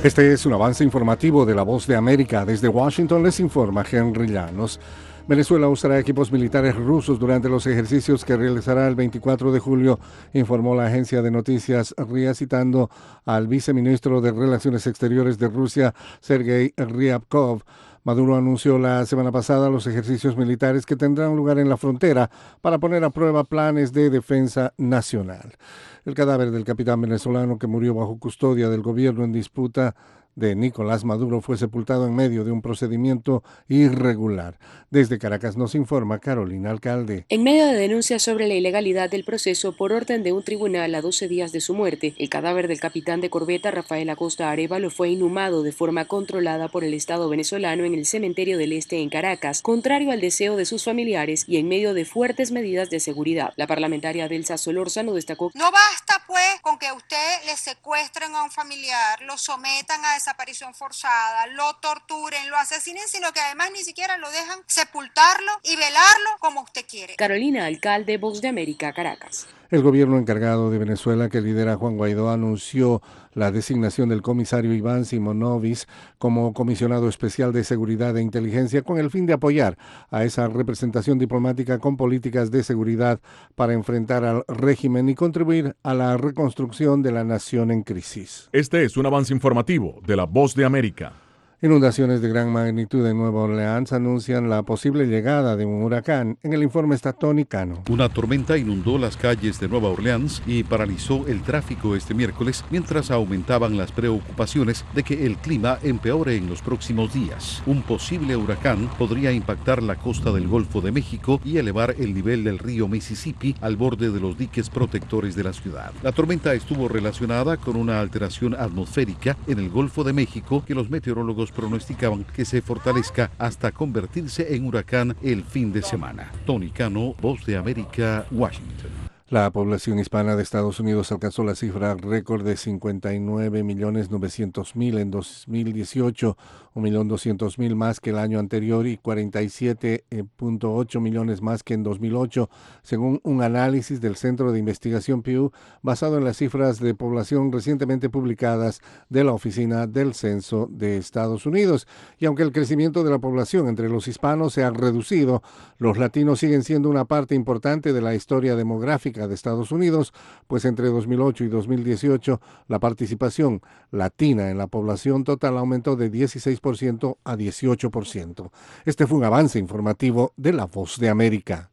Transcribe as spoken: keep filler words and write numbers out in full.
Este es un avance informativo de La Voz de América. Desde Washington les informa Henry Llanos. Venezuela usará equipos militares rusos durante los ejercicios que realizará el veinticuatro de julio, informó la agencia de noticias R I A citando al viceministro de Relaciones Exteriores de Rusia, Sergei Ryabkov. Maduro anunció la semana pasada los ejercicios militares que tendrán lugar en la frontera para poner a prueba planes de defensa nacional. El cadáver del capitán venezolano que murió bajo custodia del gobierno en disputa de Nicolás Maduro fue sepultado en medio de un procedimiento irregular. Desde Caracas nos informa Carolina Alcalde. En medio de denuncias sobre la ilegalidad del proceso por orden de un tribunal a doce días de su muerte, el cadáver del capitán de corbeta Rafael Acosta Arévalo fue inhumado de forma controlada por el Estado venezolano en el Cementerio del Este en Caracas, contrario al deseo de sus familiares y en medio de fuertes medidas de seguridad. La parlamentaria Delsa Solórzano destacó: No basta pues con que usted le secuestren a un familiar, lo sometan a desaparición forzada, lo torturen, lo asesinen, sino que además ni siquiera lo dejan sepultarlo y velarlo como usted quiere. Carolina Alcalde, Voz de América, Caracas. El gobierno encargado de Venezuela, que lidera Juan Guaidó, anunció la designación del comisario Iván Simonovic como comisionado especial de seguridad e inteligencia con el fin de apoyar a esa representación diplomática con políticas de seguridad para enfrentar al régimen y contribuir a la reconstrucción de la nación en crisis. Este es un avance informativo de La Voz de América. Inundaciones de gran magnitud en Nueva Orleans anuncian la posible llegada de un huracán. En el informe está Tony Cano. Una tormenta inundó las calles de Nueva Orleans y paralizó el tráfico este miércoles, mientras aumentaban las preocupaciones de que el clima empeore en los próximos días. Un posible huracán podría impactar la costa del Golfo de México y elevar el nivel del río Mississippi al borde de los diques protectores de la ciudad. La tormenta estuvo relacionada con una alteración atmosférica en el Golfo de México que los meteorólogos pronosticaban que se fortalezca hasta convertirse en huracán el fin de semana. Tony Cano, Voz de América, Washington. La población hispana de Estados Unidos alcanzó la cifra récord de cincuenta y nueve millones novecientos mil en dos mil dieciocho, un millón doscientos mil más que el año anterior y cuarenta y siete punto ocho millones más que en dos mil ocho, según un análisis del Centro de Investigación Pew basado en las cifras de población recientemente publicadas de la Oficina del Censo de Estados Unidos. Y aunque el crecimiento de la población entre los hispanos se ha reducido, los latinos siguen siendo una parte importante de la historia demográfica de Estados Unidos, pues entre dos mil ocho y dos mil dieciocho la participación latina en la población total aumentó de dieciséis por ciento a dieciocho por ciento. Este fue un avance informativo de La Voz de América.